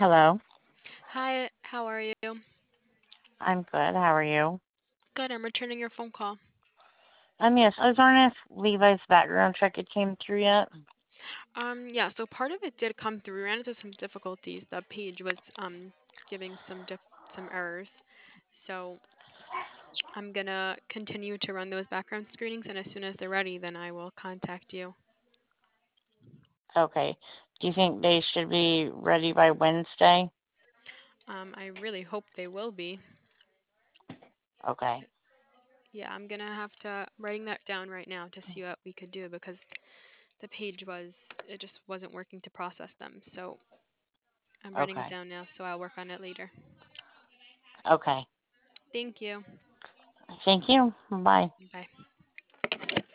Hello. Hi, how are you? I'm good. How are you? Good, I'm returning your phone call. Yes, I was wondering if Levi's background check had came through yet. Yeah, so part of it did come through. Ran into some difficulties. The page was giving some errors. So I'm gonna continue to run those background screenings, and as soon as they're ready, then I will contact you. Okay. Do you think they should be ready by Wednesday? I really hope they will be. Okay. Yeah, I'm gonna have to writing that down right now to see what we could do because the page was it just wasn't working to process them. So I'm writing it Okay. down now, so I'll work on it later. Okay. Thank you. Thank you. Bye. Bye.